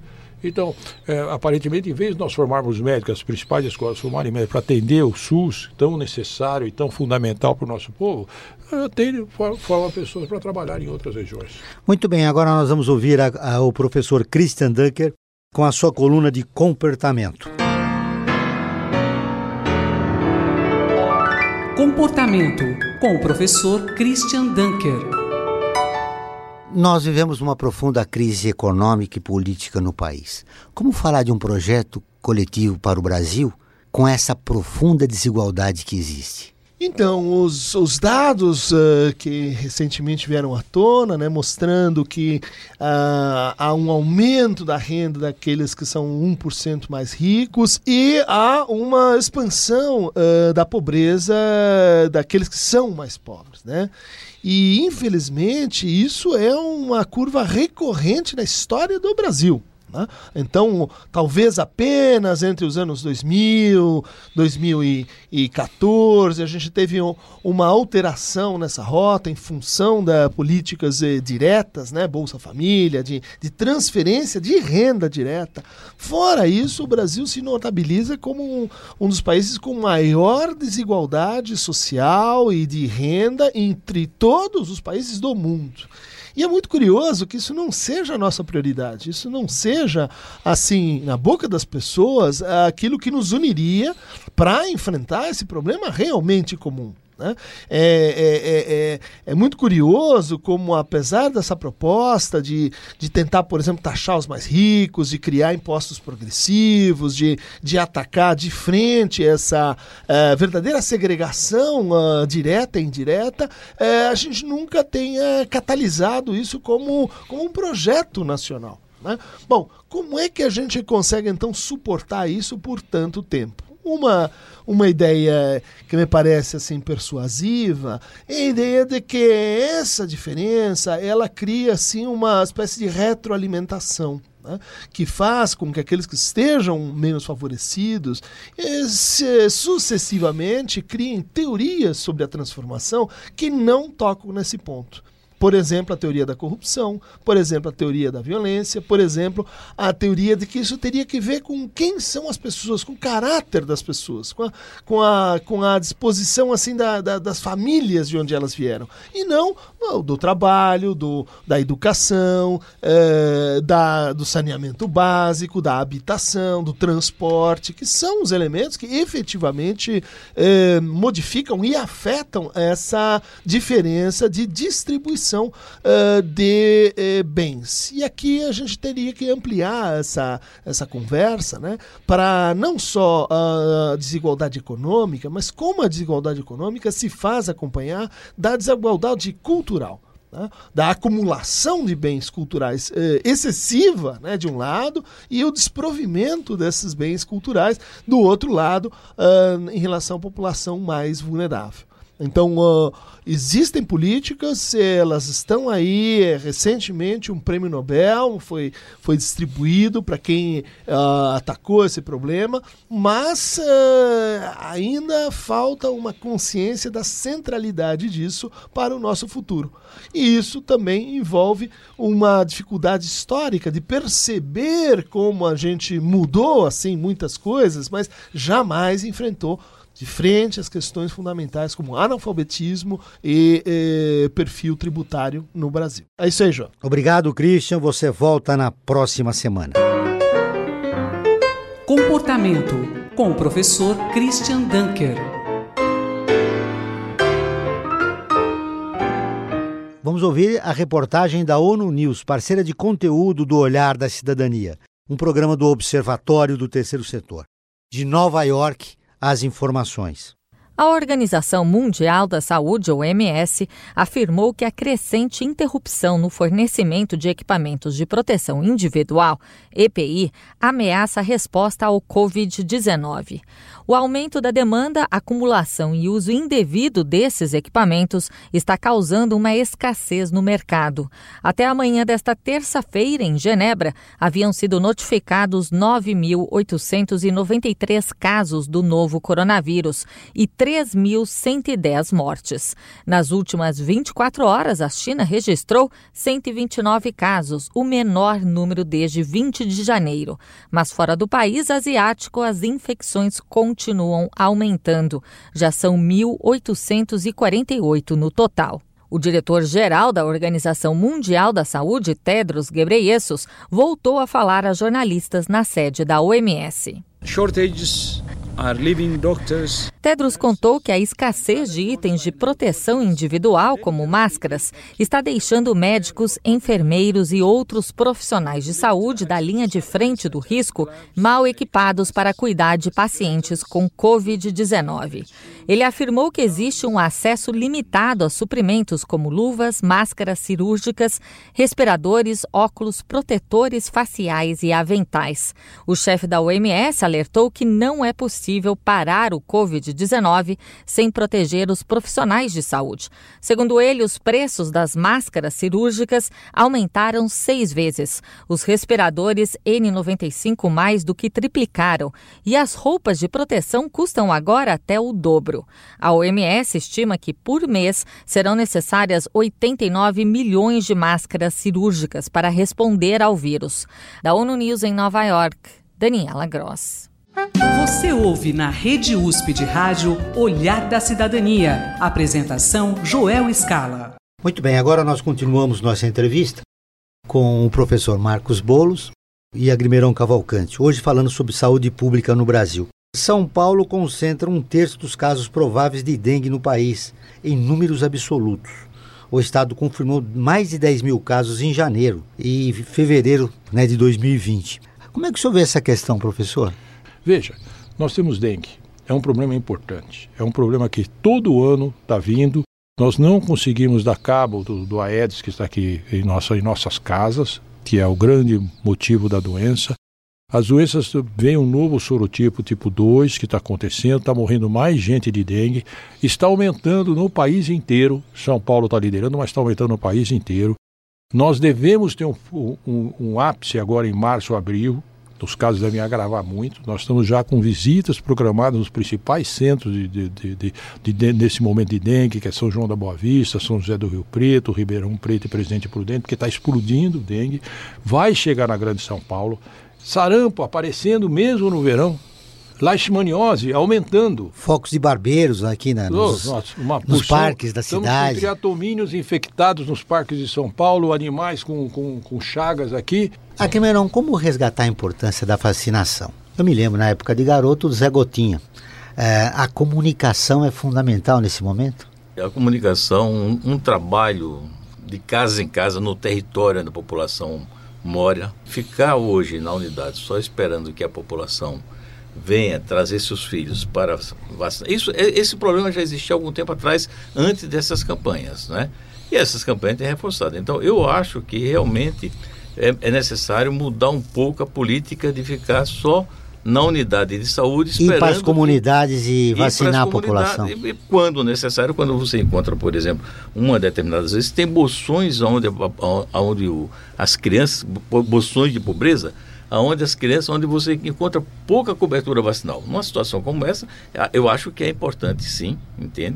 Então, é, aparentemente, em vez de nós formarmos médicos, as principais escolas formarem médicos para atender o SUS, tão necessário e tão fundamental para o nosso povo, tem, forma pessoas para trabalhar em outras regiões.
Muito bem, agora nós vamos ouvir a, a, o professor Christian Dunker com a sua coluna de comportamento.
Comportamento, com o professor Christian Dunker.
Nós vivemos uma profunda crise econômica e política no país. Como falar de um projeto coletivo para o Brasil com essa profunda desigualdade que existe?
Então, os, os dados uh, que recentemente vieram à tona, né, mostrando que uh, há um aumento da renda daqueles que são um por cento mais ricos e há uma expansão uh, da pobreza daqueles que são mais pobres, né? E, infelizmente, isso é uma curva recorrente na história do Brasil. Então, talvez apenas entre os anos dois mil, dois mil e quatorze, a gente teve uma alteração nessa rota em função das políticas eh, diretas, né? Bolsa Família, de, de transferência de renda direta. Fora isso, o Brasil se notabiliza como um, um dos países com maior desigualdade social e de renda entre todos os países do mundo. E é muito curioso que isso não seja a nossa prioridade, isso não seja, assim, na boca das pessoas, aquilo que nos uniria para enfrentar esse problema realmente comum. Né? É, é, é, é muito curioso como, apesar dessa proposta de, de tentar, por exemplo, taxar os mais ricos, de criar impostos progressivos, de, de atacar de frente essa uh, verdadeira segregação uh, direta e indireta, uh, a gente nunca tenha catalisado isso como, como um projeto nacional. Né? Bom, como é que a gente consegue, então, suportar isso por tanto tempo? Uma, uma ideia que me parece assim persuasiva é a ideia de que essa diferença ela cria assim uma espécie de retroalimentação, né, que faz com que aqueles que estejam menos favorecidos eh, se, sucessivamente criem teorias sobre a transformação que não tocam nesse ponto. Por exemplo, a teoria da corrupção, por exemplo, a teoria da violência, por exemplo, a teoria de que isso teria que ver com quem são as pessoas, com o caráter das pessoas, com a, com a, com a disposição assim, da, da, das famílias de onde elas vieram. E não do trabalho, do, da educação, é, da, do saneamento básico, da habitação, do transporte, que são os elementos que efetivamente é, modificam e afetam essa diferença de distribuição Uh, de uh, bens. E aqui a gente teria que ampliar essa, essa conversa, né, para não só a desigualdade econômica, mas como a desigualdade econômica se faz acompanhar da desigualdade cultural. Né, da acumulação de bens culturais eh, excessiva, né, de um lado, e o desprovimento desses bens culturais do outro lado, uh, em relação à população mais vulnerável. Então, uh, existem políticas, elas estão aí. Recentemente, um prêmio Nobel foi, foi distribuído para quem uh, atacou esse problema, mas uh, ainda falta uma consciência da centralidade disso para o nosso futuro. E isso também envolve uma dificuldade histórica de perceber como a gente mudou assim muitas coisas, mas jamais enfrentou de frente às questões fundamentais como analfabetismo e eh, perfil tributário no Brasil. É isso aí, João.
Obrigado, Christian. Você volta na próxima semana.
Comportamento, com o professor Christian Dunker.
Vamos ouvir a reportagem da ONU News, parceira de conteúdo do Olhar da Cidadania, um programa do Observatório do Terceiro Setor. De Nova York, as informações.
A Organização Mundial da Saúde, O M S, afirmou que a crescente interrupção no fornecimento de equipamentos de proteção individual, E P I, ameaça a resposta ao covid dezenove. O aumento da demanda, acumulação e uso indevido desses equipamentos está causando uma escassez no mercado. Até amanhã desta terça-feira, em Genebra, haviam sido notificados nove mil oitocentos e noventa e três casos do novo coronavírus e três mil cento e dez mortes. Nas últimas vinte e quatro horas, a China registrou cento e vinte e nove casos, o menor número desde vinte de janeiro. Mas fora do país asiático, as infecções continuam aumentando. Já são mil oitocentos e quarenta e oito no total. O diretor-geral da Organização Mundial da Saúde, Tedros Ghebreyesus, voltou a falar a jornalistas na sede da O M S.
Shortages are leaving doctors.
Tedros contou que a escassez de itens de proteção individual, como máscaras, está deixando médicos, enfermeiros e outros profissionais de saúde da linha de frente do risco mal equipados para cuidar de pacientes com covid dezenove. Ele afirmou que existe um acesso limitado a suprimentos como luvas, máscaras cirúrgicas, respiradores, óculos, protetores faciais e aventais. O chefe da O M S alertou que não é possível parar o covid dezenove sem proteger os profissionais de saúde. Segundo ele, os preços das máscaras cirúrgicas aumentaram seis vezes. Os respiradores N noventa e cinco mais do que triplicaram e as roupas de proteção custam agora até o dobro. A O M S estima que, por mês, serão necessárias oitenta e nove milhões de máscaras cirúrgicas para responder ao vírus. Da ONU News em Nova York, Daniela Gross.
Você ouve na Rede U S P de Rádio Olhar da Cidadania. Apresentação Joel Scala.
Muito bem, agora nós continuamos nossa entrevista com o professor Marcos Boulos e Agrimerão Cavalcante, hoje falando sobre saúde pública no Brasil. São Paulo concentra um terço dos casos prováveis de dengue no país, em números absolutos. O estado confirmou mais de dez mil casos em janeiro e fevereiro, né, de dois mil e vinte. Como é que o senhor vê essa questão, professor?
Veja, nós temos dengue, é um problema importante, é um problema que todo ano está vindo, nós não conseguimos dar cabo do, do Aedes que está aqui em, nossa, em nossas casas, que é o grande motivo da doença. As doenças, vem um novo sorotipo, tipo dois, que está acontecendo, está morrendo mais gente de dengue, está aumentando no país inteiro, São Paulo está liderando, mas está aumentando no país inteiro. Nós devemos ter um, um, um ápice agora em março, abril, os casos devem agravar muito. Nós estamos já com visitas programadas nos principais centros de, de, de, de, de, de, nesse momento de dengue, que é São João da Boa Vista, São José do Rio Preto, Ribeirão Preto e Presidente Prudente, porque está explodindo dengue. Vai chegar na Grande São Paulo. Sarampo aparecendo mesmo no verão. Leishmaniose aumentando.
Focos de barbeiros aqui na, nos, Nossa, uma nos parques da
estamos
cidade.
Com criatomíneos infectados nos parques de São Paulo, animais com, com, com chagas aqui.
Agrimerão, como resgatar a importância da vacinação? Eu me lembro, na época de garoto, do Zé Gotinha. É, a comunicação é fundamental nesse momento?
A comunicação, um, um trabalho de casa em casa, no território onde a população mora. Ficar hoje na unidade só esperando que a população venha trazer seus filhos para vacinar. Isso, esse problema já existia há algum tempo atrás, antes dessas campanhas, né? E essas campanhas têm reforçado. Então, eu acho que realmente é, é necessário mudar um pouco a política de ficar só na unidade de saúde esperando...
Ir para as comunidades que, e vacinar a população.
E, e quando necessário, quando você encontra, por exemplo, uma determinadas vezes, tem bolsões onde, onde o, as crianças, bolsões de pobreza, onde as crianças, onde você encontra pouca cobertura vacinal. Numa situação como essa, eu acho que é importante, sim, entende?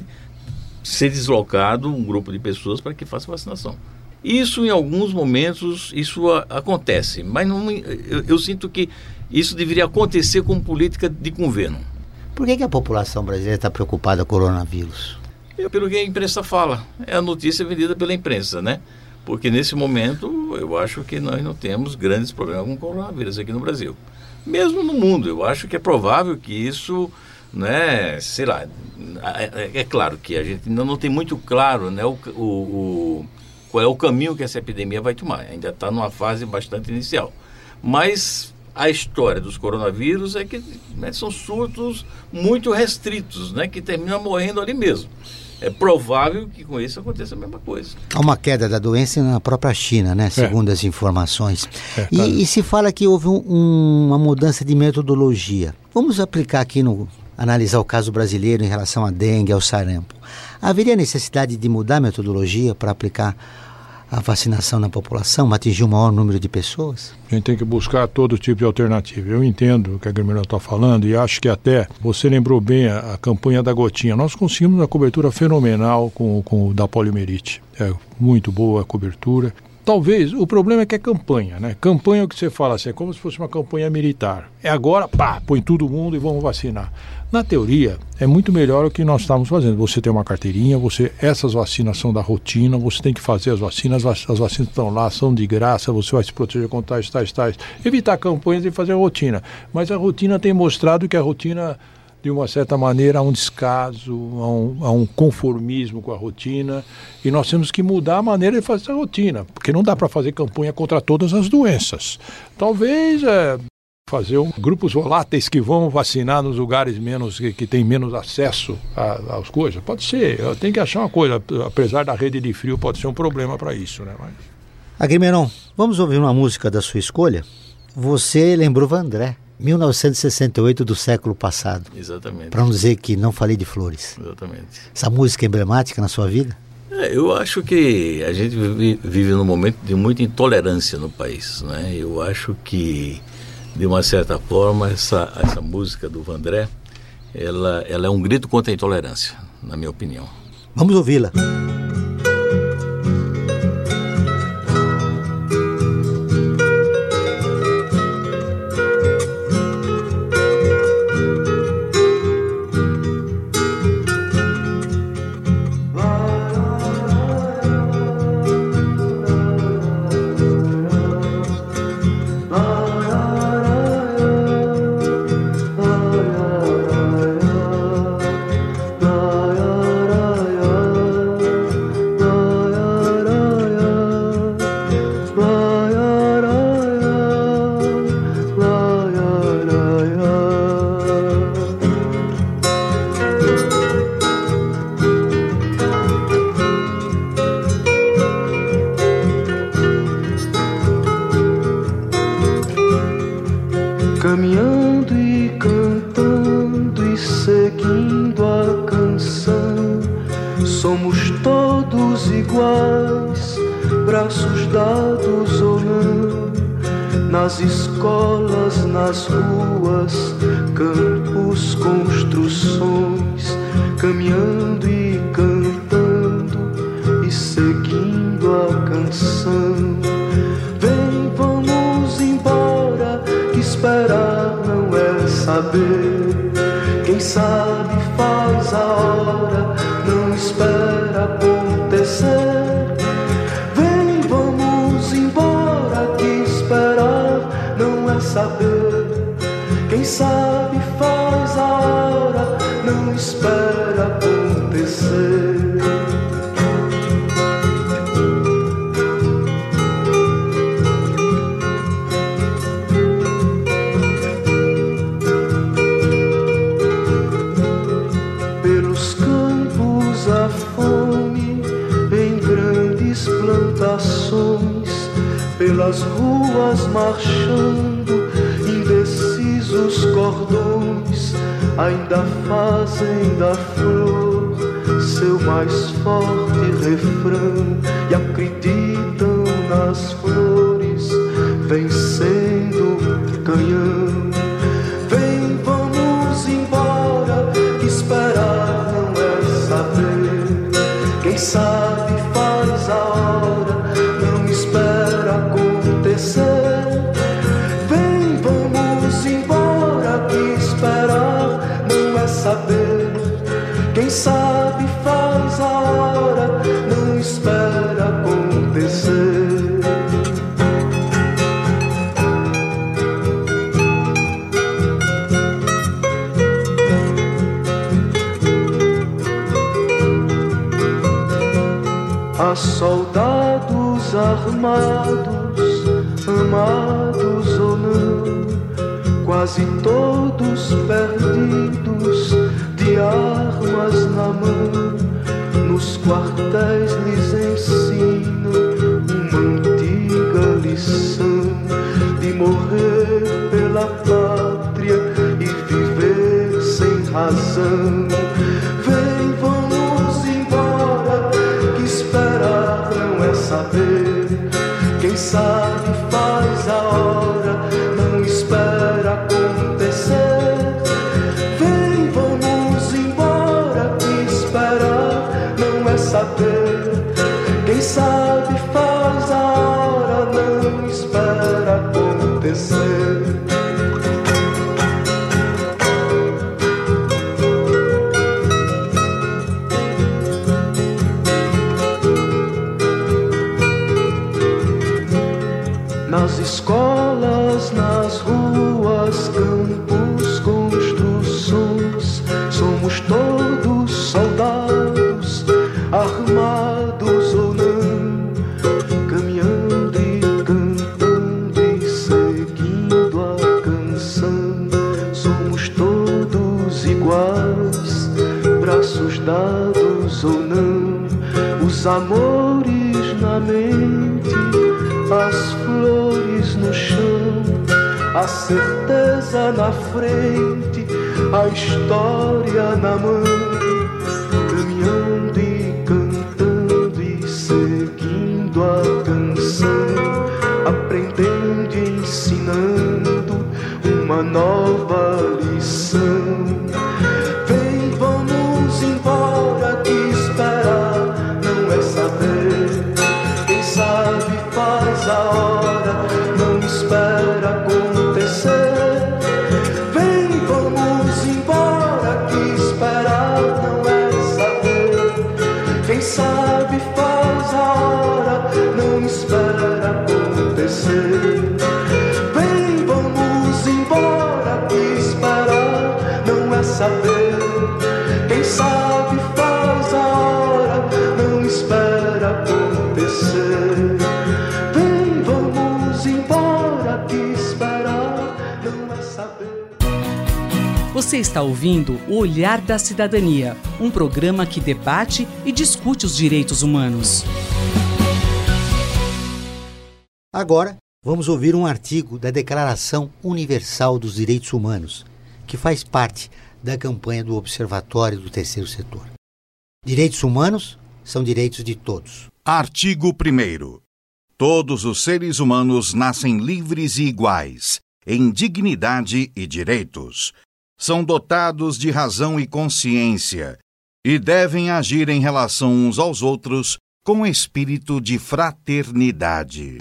Ser deslocado um grupo de pessoas para que faça vacinação. Isso, em alguns momentos, isso a, acontece, mas não, eu, eu sinto que isso deveria acontecer como política de governo.
Por que, que a população brasileira está preocupada com o coronavírus?
Eu, pelo que a imprensa fala, é a notícia vendida pela imprensa, né? Porque nesse momento eu acho que nós não temos grandes problemas com o coronavírus aqui no Brasil. Mesmo no mundo, eu acho que é provável que isso, né, sei lá, é, é claro que a gente ainda não tem muito claro, né, o, o, o, qual é o caminho que essa epidemia vai tomar. Ainda está numa fase bastante inicial. Mas a história dos coronavírus é que, né, são surtos muito restritos, né, que terminam morrendo ali mesmo. É provável que com isso aconteça a mesma coisa.
Há uma queda da doença na própria China, né? Segundo é. as informações. É, tá. e, e se fala que houve um, um, uma mudança de metodologia. Vamos aplicar aqui no, analisar o caso brasileiro em relação à dengue e ao sarampo. Haveria necessidade de mudar a metodologia para aplicar a vacinação na população, atingir o maior número de pessoas?
A gente tem que buscar todo tipo de alternativa. Eu entendo o que a Grimelon está falando e acho que até, você lembrou bem a, a campanha da gotinha. Nós conseguimos uma cobertura fenomenal com, com o da poliomielite. É muito boa a cobertura. Talvez, o problema é que é campanha, né? Campanha é o que você fala assim, é como se fosse uma campanha militar. É agora, pá, põe todo mundo e vamos vacinar. Na teoria, é muito melhor o que nós estamos fazendo. Você tem uma carteirinha, você, essas vacinas são da rotina, você tem que fazer as vacinas, as vacinas estão lá, são de graça, você vai se proteger contra tais, tais, tais. Evitar campanhas e fazer a rotina. Mas a rotina tem mostrado que a rotina, de uma certa maneira, há um descaso, há um, há um conformismo com a rotina, e nós temos que mudar a maneira de fazer essa rotina, porque não dá para fazer campanha contra todas as doenças. Talvez é, fazer um, grupos voláteis que vão vacinar nos lugares menos, que, que tem menos acesso às coisas. Pode ser, eu tenho que achar uma coisa, apesar da rede de frio, pode ser um problema para isso, né? Mas...
Agrimelon, vamos ouvir uma música da sua escolha? Você lembrou Vandré, mil novecentos e sessenta e oito do século passado.
Exatamente.
Para não dizer que não falei de flores.
Exatamente.
Essa música é emblemática na sua vida?
É, eu acho que a gente vive, vive num momento de muita intolerância no país, né? Eu acho que, de uma certa forma, essa, essa música do Vandré, ela, ela é um grito contra a intolerância, na minha opinião.
Vamos ouvi-la.
Caminhando e cantando e seguindo a canção, somos todos iguais, braços dados ou não, nas escolas, nas ruas, campos, construções, caminhando e cantando e seguindo a canção. Vem, vamos embora, que esperar não é saber. Quem sabe faz a hora, não espera acontecer. Vem, vamos embora, que esperar não é saber. Quem sabe faz a hora, não espera acontecer. Pelas ruas marchando, indecisos cordões ainda fazem da flor seu mais forte refrão e acreditam nas flores vencendo canhão. Vem, vamos embora, que esperar não é saber. Quem sabe faz a hora, não espera acontecer. Vem, vamos embora, que esperar não é saber. Quem sabe faz a hora, não espera acontecer. Há soldados armados, amados ou não, quase todos perdidos, de armas na mão. Nos quartéis lhes ensinam uma antiga lição de morrer pela pátria e viver sem razão. canção. Vem, vamos embora, que esperar não é saber. Quem sabe faz a hora, não espera acontecer. Vem, vamos embora, que esperar não é saber. Quem sabe faz a hora, não espera acontecer. Nas escolas, nas ruas, campos, construções, somos todos soldados, armados ou não, caminhando e cantando e seguindo a canção. Somos todos iguais, braços dados ou não, os amores na mente, as flores no chão, a certeza na frente, a história na mão, caminhando e cantando e seguindo a canção, aprendendo e ensinando uma nova lição. Vem, vamos embora, que esperar não é saber. Quem sabe faz a hora, não espera acontecer. Vem, vamos embora, que esperar não é saber. Quem sabe faz a hora, não espera acontecer. Vem, vamos embora, que esperar não é saber. Quem sabe faz a hora, não espera acontecer. Vem, vamos embora, que esperar não é saber.
Você está ouvindo O Olhar da Cidadania, um programa que debate e discute os direitos humanos.
Agora, vamos ouvir um artigo da Declaração Universal dos Direitos Humanos, que faz parte da campanha do Observatório do Terceiro Setor. Direitos humanos são direitos de todos.
Artigo primeiro. Todos os seres humanos nascem livres e iguais, em dignidade e direitos. São dotados de razão e consciência e devem agir em relação uns aos outros com espírito de fraternidade.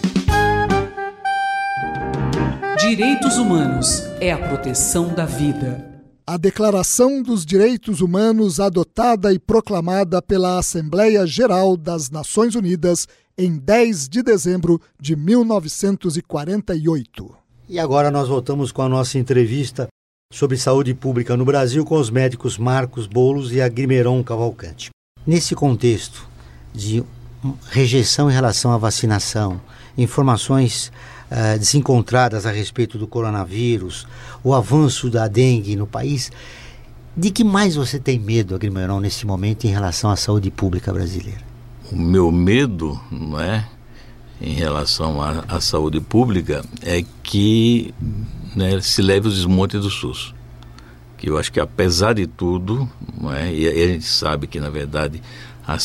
Direitos humanos é a proteção da vida.
A Declaração dos Direitos Humanos, adotada e proclamada pela Assembleia Geral das Nações Unidas em dez de dezembro de mil novecentos e quarenta e oito.
E agora nós voltamos com a nossa entrevista sobre saúde pública no Brasil com os médicos Marcos Boulos e Agrimeron Cavalcante. Nesse contexto de rejeição em relação à vacinação, informações uh, desencontradas a respeito do coronavírus, o avanço da dengue no país, de que mais você tem medo, Agrimeron, nesse momento em relação à saúde pública brasileira?
O meu medo, não é, em relação à, à saúde pública é que, né, se leve os desmontes do SUS. Que eu acho que, apesar de tudo, não é, e a gente sabe que, na verdade, a,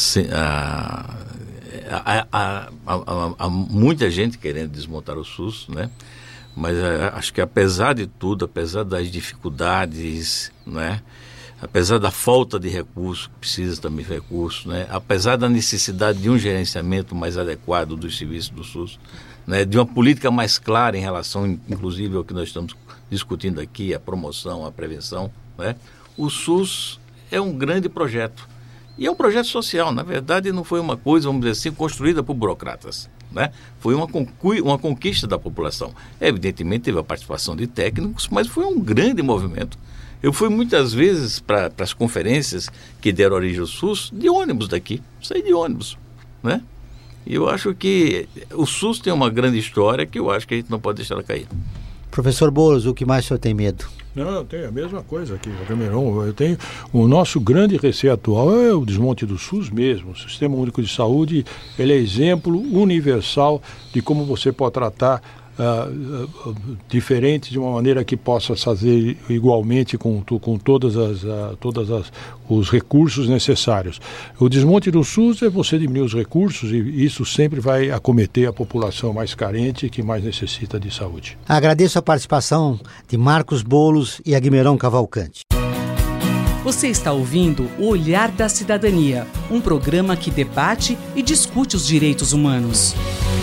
a, a, a, a, a, muita gente querendo desmontar o SUS, né? Mas a, acho que, apesar de tudo, apesar das dificuldades, né, apesar da falta de recursos, precisa também de recursos, né, apesar da necessidade de um gerenciamento mais adequado dos serviços do SUS, né, de uma política mais clara em relação, inclusive, ao que nós estamos discutindo aqui, a promoção, a prevenção, né, o SUS é um grande projeto. E é um projeto social, na verdade não foi uma coisa, vamos dizer assim, construída por burocratas, né? Foi uma, conqui- uma conquista da população. Evidentemente teve a participação de técnicos, mas foi um grande movimento. Eu fui muitas vezes para as conferências que deram origem ao SUS de ônibus daqui, saí de ônibus, né? E eu acho que o SUS tem uma grande história que eu acho que a gente não pode deixar ela cair.
Professor Boulos, o que mais o senhor tem medo?
Não, eu tenho a mesma coisa aqui, Cameron. Eu tenho, o nosso grande receio atual é o desmonte do SUS mesmo. O Sistema Único de Saúde, ele é exemplo universal de como você pode tratar uh, uh, diferentes de uma maneira que possa fazer igualmente com, com todas as, uh, todas as, os recursos necessários. O desmonte do SUS é você diminuir os recursos, e isso sempre vai acometer a população mais carente que mais necessita de saúde.
Agradeço a participação de Marcos Boulos e Agmerão Cavalcante.
Você está ouvindo O Olhar da Cidadania, um programa que debate e discute os direitos humanos.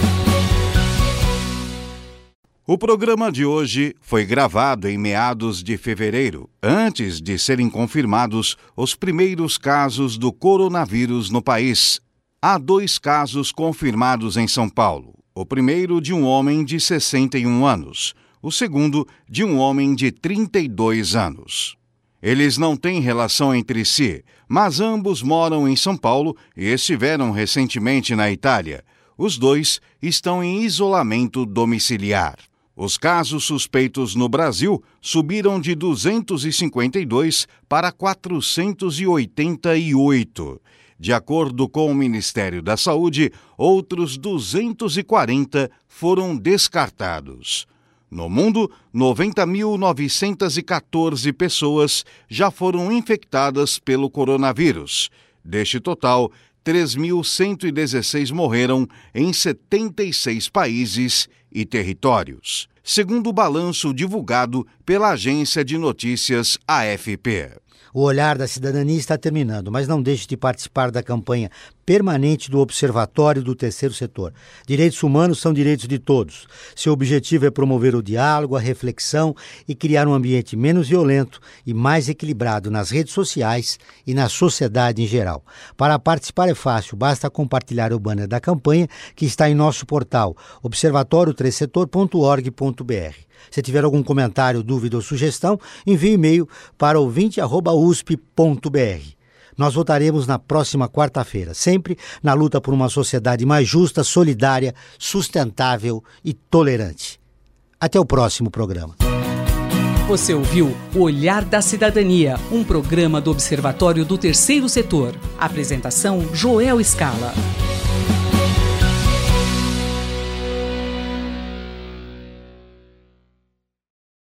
O programa de hoje foi gravado em meados de fevereiro, antes de serem confirmados os primeiros casos do coronavírus no país. Há dois casos confirmados em São Paulo. O primeiro de um homem de sessenta e um anos, o segundo de um homem de trinta e dois anos. Eles não têm relação entre si, mas ambos moram em São Paulo e estiveram recentemente na Itália. Os dois estão em isolamento domiciliar. Os casos suspeitos no Brasil subiram de duzentos e cinquenta e dois para quatrocentos e oitenta e oito. De acordo com o Ministério da Saúde, outros duzentos e quarenta foram descartados. No mundo, noventa mil novecentas e quatorze pessoas já foram infectadas pelo coronavírus. Deste total, três mil cento e dezesseis morreram em setenta e seis países e territórios, segundo o balanço divulgado pela agência de notícias A F P.
O Olhar da Cidadania está terminando, mas não deixe de participar da campanha permanente do Observatório do Terceiro Setor. Direitos humanos são direitos de todos. Seu objetivo é promover o diálogo, a reflexão e criar um ambiente menos violento e mais equilibrado nas redes sociais e na sociedade em geral. Para participar é fácil, basta compartilhar o banner da campanha que está em nosso portal observatório três setor ponto org ponto b r. Se tiver algum comentário, dúvida ou sugestão, envie e-mail para ouvinte arroba u s p ponto b r. Nós voltaremos na próxima quarta-feira, sempre na luta por uma sociedade mais justa, solidária, sustentável e tolerante. Até o próximo programa.
Você ouviu O Olhar da Cidadania, um programa do Observatório do Terceiro Setor. Apresentação: Joel Scala.